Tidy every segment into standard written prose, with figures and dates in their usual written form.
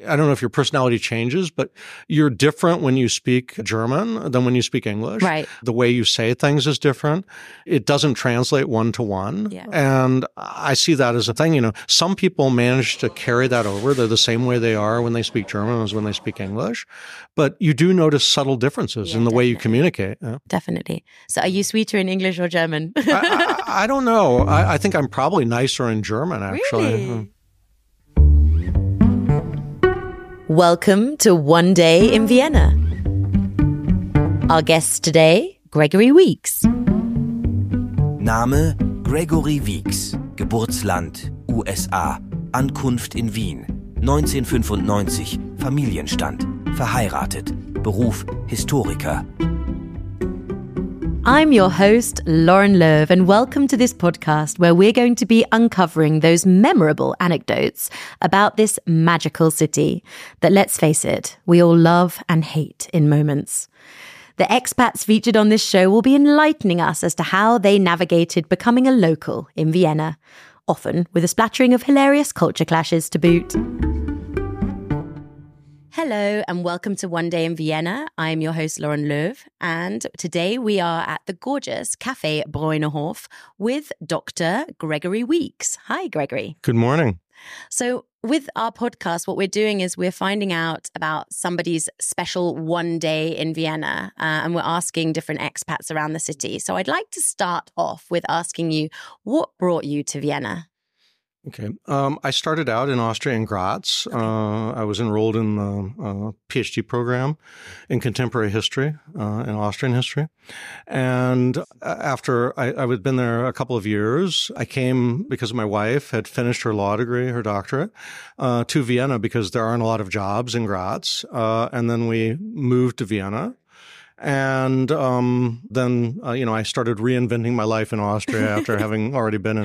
I don't know if your personality changes, but you're different when you speak German than when you speak English. Right. The way you say things is different. It doesn't translate one to one. Yeah. And I see that as a thing. You know, some people manage to carry that over. They're the same way they are when they speak German as when they speak English. But you do notice subtle differences in the way you communicate. Yeah. Definitely. So are you sweeter in English or German? I don't know. I think I'm probably nicer in German, actually. Really? Welcome to One Day in Vienna. Our guest today, Gregory Weeks. Name Gregory Weeks, Geburtsland USA, Ankunft in Wien, 1995, Familienstand, verheiratet, Beruf Historiker. I'm your host, Lauren Löw, and welcome to this podcast where we're going to be uncovering those memorable anecdotes about this magical city that, let's face it, we all love and hate in moments. The expats featured on this show will be enlightening us as to how they navigated becoming a local in Vienna, often with a splattering of hilarious culture clashes to boot. Hello and welcome to One Day in Vienna. I'm your host, Lauren Löw, and today we are at the gorgeous Café Bräunerhof with Dr. Gregory Weeks. Hi, Gregory. Good morning. So with our podcast, what we're doing is we're finding out about somebody's special one day in Vienna, and we're asking different expats around the city. So I'd like to start off with asking you, what brought you to Vienna? Okay. I started out in Austria in Graz. I was enrolled in the PhD program in contemporary history, in Austrian history. And after I had been there a couple of years, I came because my wife had finished her law degree, her doctorate, to Vienna because there aren't a lot of jobs in Graz. And then we moved to Vienna. And then, I started reinventing my life in Austria after having already been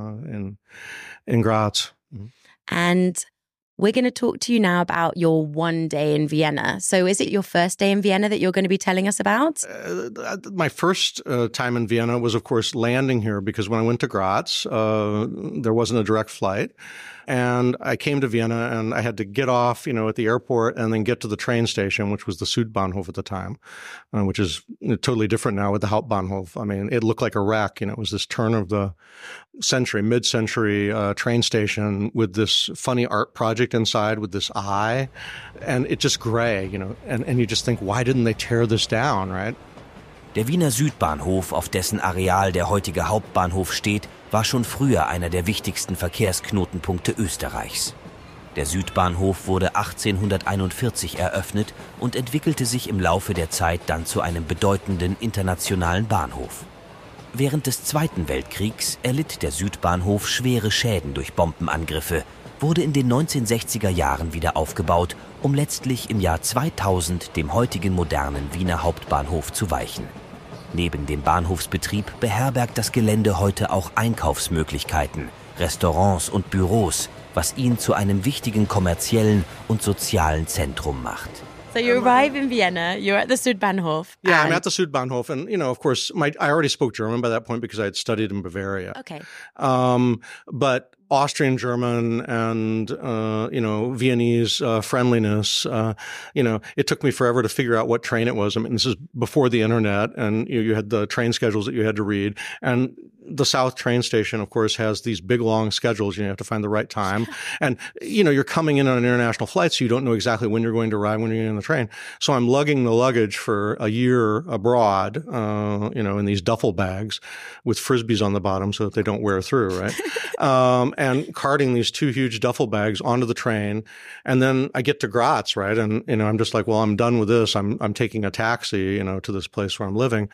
in Graz. And we're going to talk to you now about your one day in Vienna. So is it your first day in Vienna that you're going to be telling us about? My first time in Vienna was, of course, landing here because when I went to Graz, there wasn't a direct flight. And I came to Vienna and I had to get off, at the airport and then get to the train station, which was the Südbahnhof at the time, which is totally different now with the Hauptbahnhof. I mean, it looked like a wreck. It was this turn of the century, mid-century train station with this funny art project inside with this eye. And it's just gray, and you just think, why didn't they tear this down, right? Der Wiener Südbahnhof, auf dessen Areal der heutige Hauptbahnhof steht, war schon früher einer der wichtigsten Verkehrsknotenpunkte Österreichs. Der Südbahnhof wurde 1841 eröffnet und entwickelte sich im Laufe der Zeit dann zu einem bedeutenden internationalen Bahnhof. Während des Zweiten Weltkriegs erlitt der Südbahnhof schwere Schäden durch Bombenangriffe, wurde in den 1960er Jahren wieder aufgebaut, um letztlich im Jahr 2000 dem heutigen modernen Wiener Hauptbahnhof zu weichen. Neben dem Bahnhofsbetrieb beherbergt das Gelände heute auch Einkaufsmöglichkeiten, Restaurants und Büros, was ihn zu einem wichtigen kommerziellen und sozialen Zentrum macht. So you arrive in Vienna, you're at the Südbahnhof. Yeah, I'm at the Südbahnhof. And, of course, I already spoke German by that point because I had studied in Bavaria. Okay. But Austrian German and, Viennese friendliness, it took me forever to figure out what train it was. I mean, this is before the internet and you had the train schedules that you had to read. And the South train station, of course, has these big, long schedules. You have to find the right time. And, you're coming in on an international flight, so you don't know exactly when you're going to arrive, when you're in the train. So I'm lugging the luggage for a year abroad, in these duffel bags with Frisbees on the bottom so that they don't wear through, right? And carting these two huge duffel bags onto the train. And then I get to Graz, right? And, I'm just like, well, I'm done with this. I'm taking a taxi, to this place where I'm living.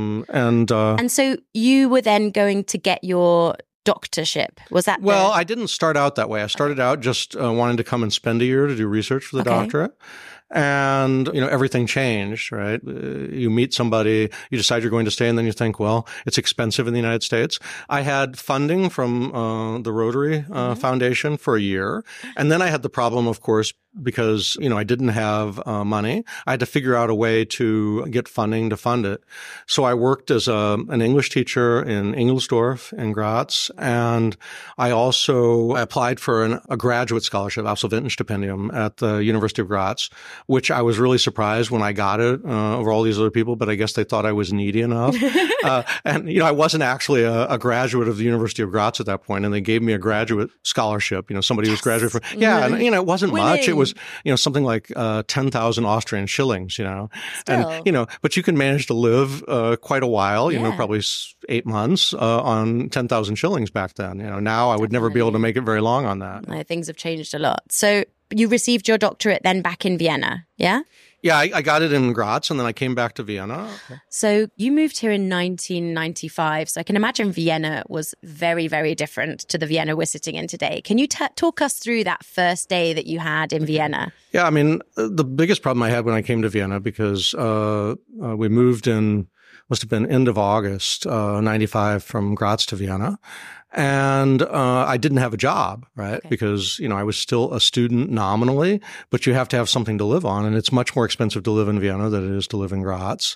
And so you were then going to get your doctorship. Was that Well, I didn't start out that way. I started out just wanting to come and spend a year to do research for the doctorate. And, everything changed, right? You meet somebody, you decide you're going to stay, and then you think, well, it's expensive in the United States. I had funding from the Rotary Foundation for a year. And then I had the problem, of course, because, I didn't have money. I had to figure out a way to get funding to fund it. So I worked as an English teacher in Ingelsdorf in Graz, and I also applied for a graduate scholarship, Absolventenstipendium, at the University of Graz, which I was really surprised when I got it over all these other people, but I guess they thought I was needy enough. And I wasn't actually a graduate of the University of Graz at that point, and they gave me a graduate scholarship. Somebody who's graduated from, and it wasn't much. It was, something like 10,000 Austrian shillings, Still. And, but you can manage to live quite a while, probably 8 months on 10,000 shillings back then. Now I would never be able to make it very long on that. Things have changed a lot. So you received your doctorate then back in Vienna, yeah? Yeah, I got it in Graz, and then I came back to Vienna. Okay. So you moved here in 1995. So I can imagine Vienna was very, very different to the Vienna we're sitting in today. Can you talk us through that first day that you had in Vienna? Yeah, the biggest problem I had when I came to Vienna, because we moved in, must have been end of August, 95 from Graz to Vienna. And I didn't have a job, right? Okay. Because, I was still a student nominally, but you have to have something to live on. And it's much more expensive to live in Vienna than it is to live in Graz.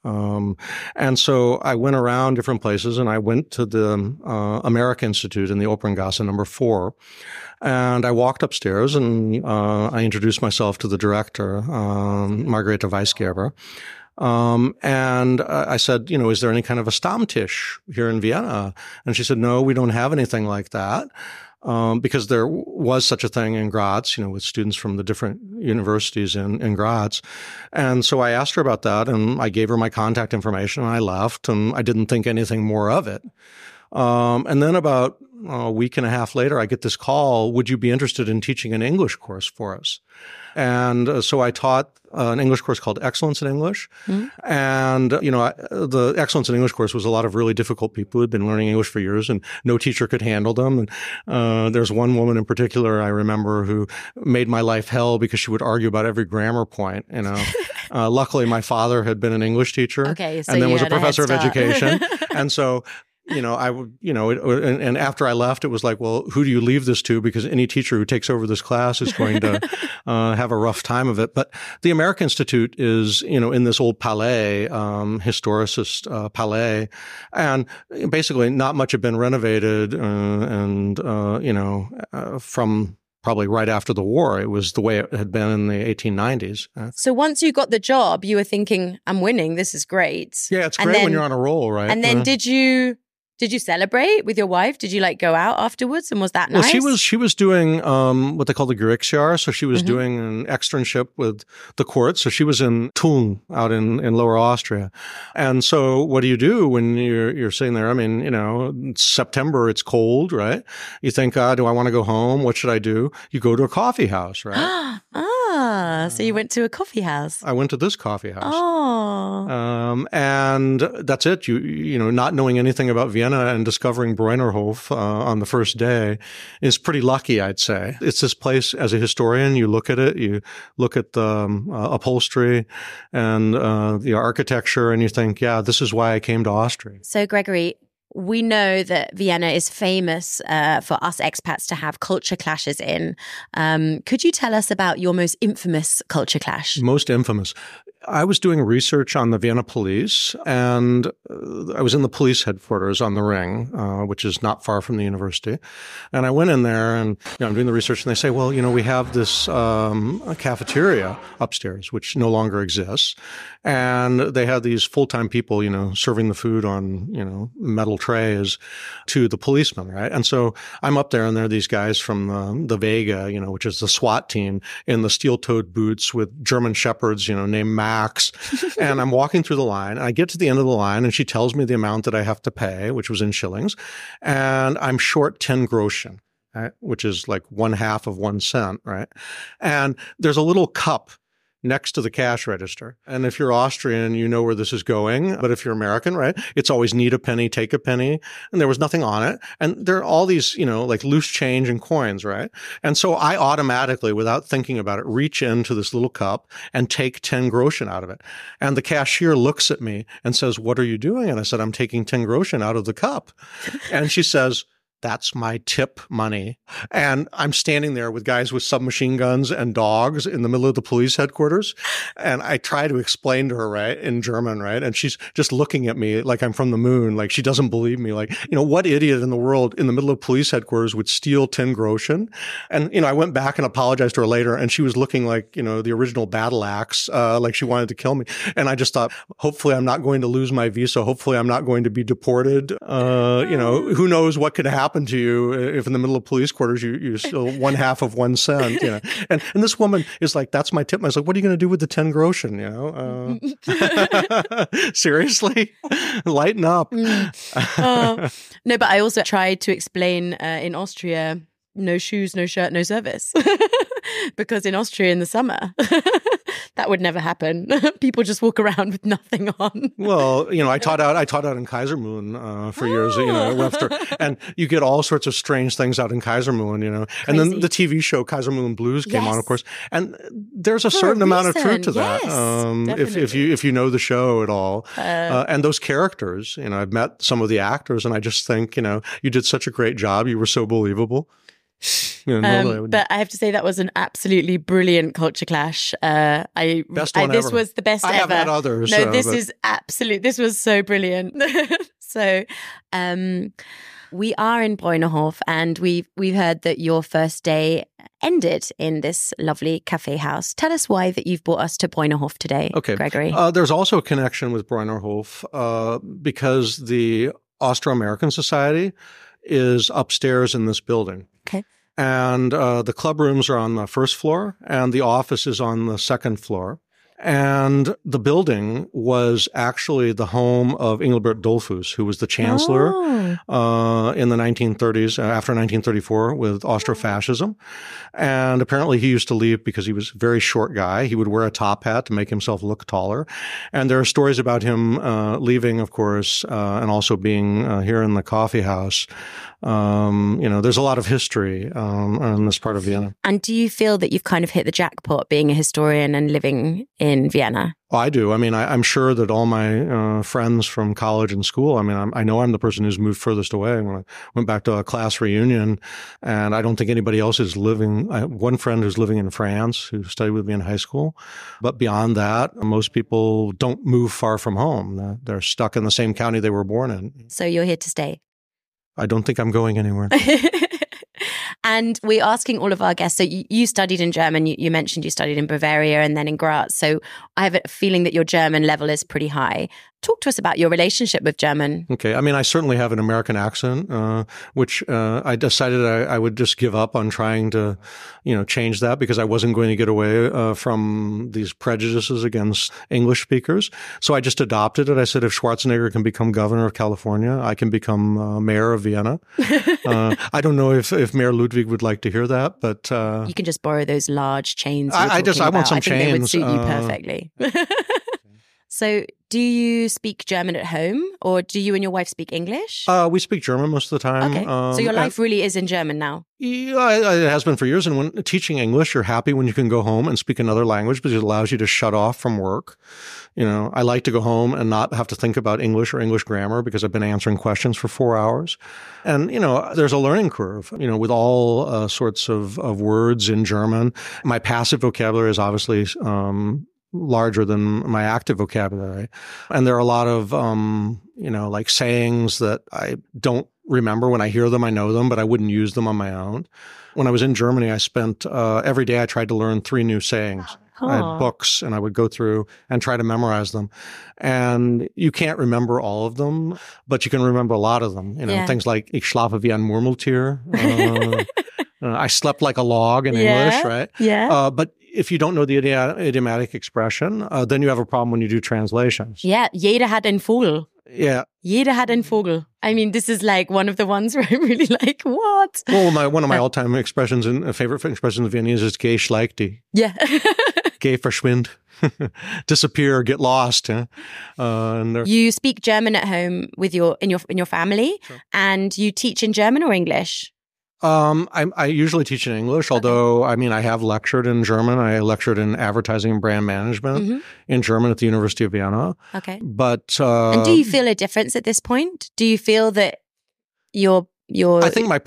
And so I went around different places, and I went to the America Institute in the Operngasse number 4. And I walked upstairs, and I introduced myself to the director, Margarete Weisgerber. And I said, is there any kind of a Stammtisch here in Vienna? And she said, no, we don't have anything like that. Because there was such a thing in Graz, with students from the different universities in Graz. And so I asked her about that, and I gave her my contact information, and I left, and I didn't think anything more of it. And then about a week and a half later, I get this call, would you be interested in teaching an English course for us? And so I taught an English course called Excellence in English. Mm-hmm. And, the Excellence in English course was a lot of really difficult people who had been learning English for years, and no teacher could handle them. And there's one woman in particular I remember who made my life hell because she would argue about every grammar point, Luckily, my father had been an English teacher, and then was a professor of education. And so I would, and after I left, it was like, well, who do you leave this to? Because any teacher who takes over this class is going to have a rough time of it. But the America Institute is, in this old palais, historicist palais, and basically not much had been renovated, from probably right after the war. It was the way it had been in the 1890s. So once you got the job, you were thinking, I'm winning. This is great. Yeah, it's great when you're on a roll, right? And then did you celebrate with your wife? Did you go out afterwards? And was that nice? Well, she was doing what they call the Gerichtsjahr. So she was doing an externship with the court. So she was in Tulln out in Lower Austria. And so what do you do when you're sitting there? It's September, it's cold, right? You think, do I want to go home? What should I do? You go to a coffee house, right? So you went to a coffee house. I went to this coffee house. Oh. And that's it. You not knowing anything about Vienna and discovering Bräunerhof on the first day is pretty lucky, I'd say. It's this place, as a historian, you look at it, you look at the upholstery and the architecture, and you think, yeah, this is why I came to Austria. So, Gregory, we know that Vienna is famous for us expats to have culture clashes in. Could you tell us about your most infamous culture clash? Most infamous. I was doing research on the Vienna police, and I was in the police headquarters on the Ring, which is not far from the university. And I went in there, and I'm doing the research, and they say, well, we have this cafeteria upstairs, which no longer exists. And they had these full-time people, serving the food on, metal trays to the policemen, right? And so I'm up there, and there are these guys from the Vega, which is the SWAT team, in the steel-toed boots with German shepherds, named Max. And I'm walking through the line, and I get to the end of the line, and she tells me the amount that I have to pay, which was in shillings, and I'm short 10 groschen, right? Which is like 1/2 of 1 cent, right? And there's a little cup next to the cash register. And if you're Austrian, you know where this is going. But if you're American, right, it's always need a penny, take a penny. And there was nothing on it. And there are all these, like loose change and coins, right? And so I automatically, without thinking about it, reach into this little cup and take 10 groschen out of it. And the cashier looks at me and says, what are you doing? And I said, I'm taking 10 groschen out of the cup. And she says, that's my tip money. And I'm standing there with guys with submachine guns and dogs in the middle of the police headquarters. And I try to explain to her, right, in German, right? And she's just looking at me like I'm from the moon. Like she doesn't believe me. Like, what idiot in the world in the middle of police headquarters would steal 10 groschen? And, I went back and apologized to her later, and she was looking like, the original battle axe, like she wanted to kill me. And I just thought, hopefully I'm not going to lose my visa. Hopefully I'm not going to be deported. Who knows what could happen to you if in the middle of police quarters you steal 1/2 of 1 cent, And this woman is like, that's my tip. I was like, what are you going to do with the 10 groschen, Seriously? Lighten up. No, but I also tried to explain in Austria, no shoes, no shirt, no service. Because in Austria in the summer, that would never happen. People just walk around with nothing on. Well, I taught out in Kaisermühlen for years, at Webster, and you get all sorts of strange things out in Kaisermühlen, and then the TV show Kaisermühlen Blues came on, of course, and there's a certain amount of truth to that. If you know the show at all, and those characters, I've met some of the actors, and I just think, you did such a great job. You were so believable. But I have to say that was an absolutely brilliant culture clash. Best one this ever. Was the best I ever. have had others. No, this was so brilliant. So, we are in Bräunerhof, and we've heard that your first day ended in this lovely cafe house. Tell us why that you've brought us to Bräunerhof today, Gregory. There's also a connection with Bräunerhof because the Austro-American Society is upstairs in this building. Okay. And the club rooms are on the first floor, and the office is on the second floor. And the building was actually the home of Engelbert Dollfuss, who was the chancellor in the 1930s, after 1934, with Austrofascism. And apparently he used to leave because he was a very short guy. He would wear a top hat to make himself look taller. And there are stories about him leaving, of course, and also being here in the coffee house. There's a lot of history in this part of Vienna. And do you feel that you've kind of hit the jackpot being a historian and living in Vienna? Well, I do. I mean, I'm sure that all my friends from college and school, I know I'm the person who's moved furthest away. When I went back to a class reunion, and I don't think anybody else is living. I have one friend who's living in France who studied with me in high school. But beyond that, most people don't move far from home. They're stuck in the same county they were born in. So you're here to stay? I don't think I'm going anywhere. And we're asking all of our guests, so you studied in German, you mentioned you studied in Bavaria and then in Graz. So I have a feeling that your German level is pretty high. Talk to us about your relationship with German. Okay. I certainly have an American accent, which I decided I would just give up on trying to, change that because I wasn't going to get away from these prejudices against English speakers. So I just adopted it. I said, if Schwarzenegger can become governor of California, I can become mayor of Vienna. I don't know if Mayor Ludwig would like to hear that, but you can just borrow those large chains. I want some chains. I think they would suit you perfectly. So do you speak German at home, or do you and your wife speak English? We speak German most of the time. Okay. So your life really is in German now? Yeah, it has been for years. And when teaching English, you're happy when you can go home and speak another language because it allows you to shut off from work. I like to go home and not have to think about English or English grammar because I've been answering questions for 4 hours. And, there's a learning curve, with all sorts of words in German. My passive vocabulary is obviously larger than my active vocabulary. And there are a lot of, like sayings that I don't remember. When I hear them, I know them, but I wouldn't use them on my own. When I was in Germany, I spent every day I tried to learn 3 new sayings. I had books and I would go through and try to memorize them. And you can't remember all of them, but you can remember a lot of them. Things like Ich schlafe wie ein Murmeltier. I slept like a log in English, right? Yeah. But if you don't know the idiomatic expression, then you have a problem when you do translations. Yeah, jeder hat einen Vogel. Yeah. Jeder hat einen Vogel. This is like one of the ones where I'm really like, what? Well, one of my all-time expressions and favorite expressions in Viennese is geh schleich dich. Yeah. Geh verschwind. Disappear, get lost. You speak German at home with in your family, sure. And you teach in German or English? I usually teach in English, although, I have lectured in German. I lectured in advertising and brand management in German at the University of Vienna. Okay. But and do you feel a difference at this point? Do you feel that your your... I think my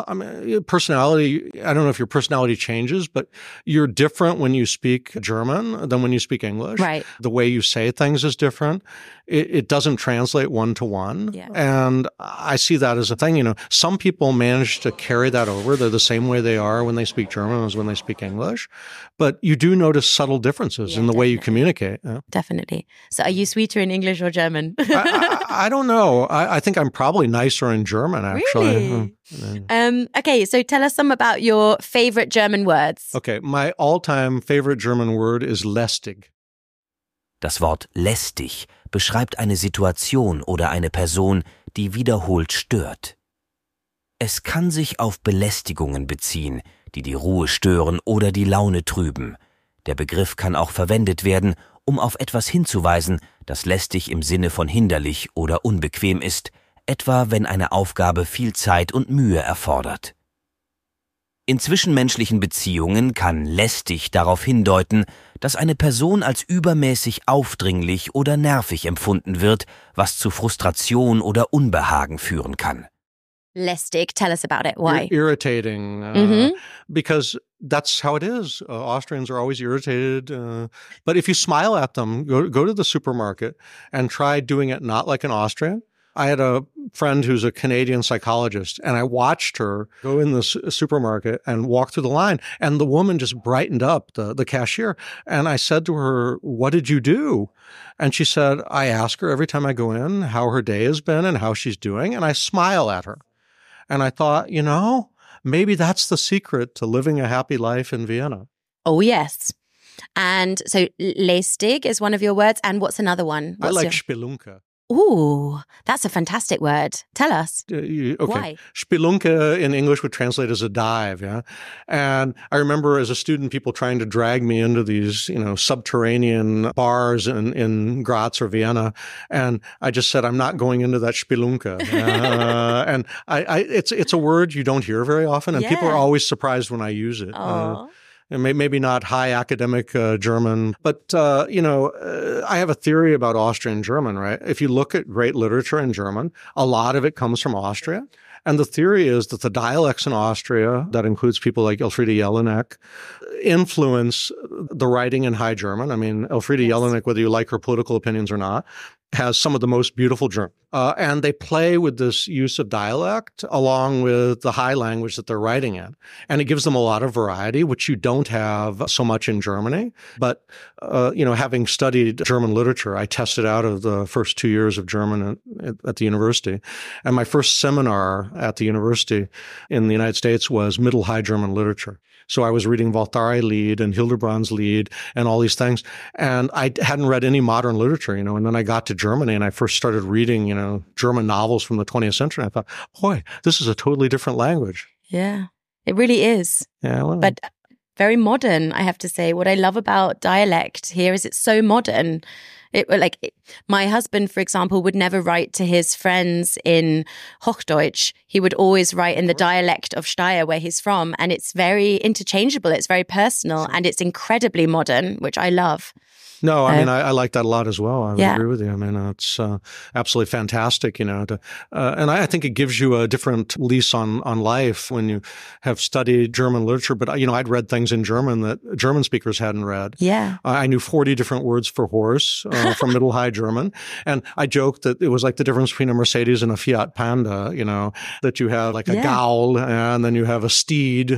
personality, I don't know if your personality changes, but you're different when you speak German than when you speak English. Right. The way you say things is different. It doesn't translate one-to-one. Yeah. And I see that as a thing. Some people manage to carry that over. They're the same way they are when they speak German as when they speak English. But you do notice subtle differences in the way you communicate. Yeah. Definitely. So are you sweeter in English or German? I don't know. I think I'm probably nicer in German, actually. Really? Okay, so tell us some about your favorite German words. Okay, my all-time favorite German word is lästig. Das Wort lästig beschreibt eine Situation oder eine Person, die wiederholt stört. Es kann sich auf Belästigungen beziehen, die die Ruhe stören oder die Laune trüben. Der Begriff kann auch verwendet werden, um auf etwas hinzuweisen, das lästig im Sinne von hinderlich oder unbequem ist, etwa wenn eine Aufgabe viel Zeit und Mühe erfordert. In zwischenmenschlichen Beziehungen kann lästig darauf hindeuten, dass eine Person als übermäßig aufdringlich oder nervig empfunden wird, was zu Frustration oder Unbehagen führen kann. Lästig, tell us about it. Why? Irritating, because that's how it is. Austrians are always irritated. But if you smile at them, go to the supermarket and try doing it not like an Austrian. I had a friend who's a Canadian psychologist, and I watched her go in the supermarket and walk through the line, and the woman just brightened up, the cashier. And I said to her, "What did you do?" And she said, "I ask her every time I go in how her day has been and how she's doing, and I smile at her." And I thought, maybe that's the secret to living a happy life in Vienna. Oh, yes. And so lästig is one of your words. And what's another one? I like Spelunke. Ooh, that's a fantastic word. Tell us. Okay. Why? Spelunke in English would translate as a dive, yeah? And I remember as a student, people trying to drag me into these, subterranean bars in Graz or Vienna. And I just said, I'm not going into that Spelunke. And it's a word you don't hear very often. And people are always surprised when I use it. And maybe not high academic German, but, I have a theory about Austrian German, right? If you look at great literature in German, a lot of it comes from Austria. And the theory is that the dialects in Austria, that includes people like Elfriede Jelinek, influence the writing in High German. I mean, Elfriede Jelinek, whether you like her political opinions or not, has some of the most beautiful German. And they play with this use of dialect along with the high language that they're writing in. And it gives them a lot of variety, which you don't have so much in Germany. But, having studied German literature, I tested out of the first 2 years of German at the university. And my first seminar at the university in the United States was Middle High German literature. So I was reading Waltari Lied and Hildebrand's Lied and all these things. And I hadn't read any modern literature, and then I got to Germany and I first started reading, German novels from the 20th century. I thought, boy, this is a totally different language. Yeah, it really is. Yeah, well. But very modern, I have to say. What I love about dialect here is it's so modern. My husband, for example, would never write to his friends in Hochdeutsch. He would always write in the dialect of Steyr, where he's from. And it's very interchangeable. It's very personal and it's incredibly modern, which I love. No, I mean, I like that a lot as well. I would agree with you. I mean, it's absolutely fantastic, and I think it gives you a different lease on life when you have studied German literature. But, I'd read things in German that German speakers hadn't read. Yeah. I knew 40 different words for horse from Middle High German. And I joked that it was like the difference between a Mercedes and a Fiat Panda, that you have like a Gaul and then you have a steed,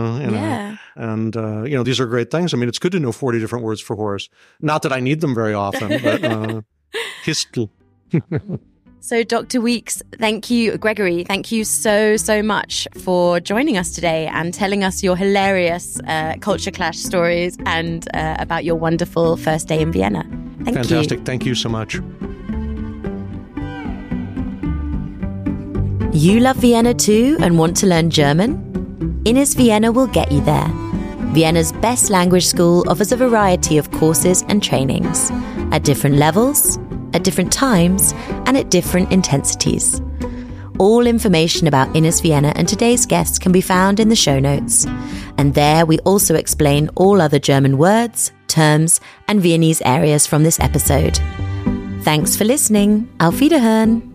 And, these are great things. I mean, it's good to know 40 different words for horse. Not that I need them very often, but Histel. So, Dr. Weeks, Gregory, thank you so, so much for joining us today and telling us your hilarious culture clash stories and about your wonderful first day in Vienna. Thank you. Fantastic. Thank you so much. You love Vienna too and want to learn German? Innis Vienna will get you there. Vienna's best language school offers a variety of courses and trainings at different levels, at different times, and at different intensities. All information about Innis Vienna and today's guests can be found in the show notes. And there we also explain all other German words, terms, and Viennese areas from this episode. Thanks for listening. Auf Wiederhören.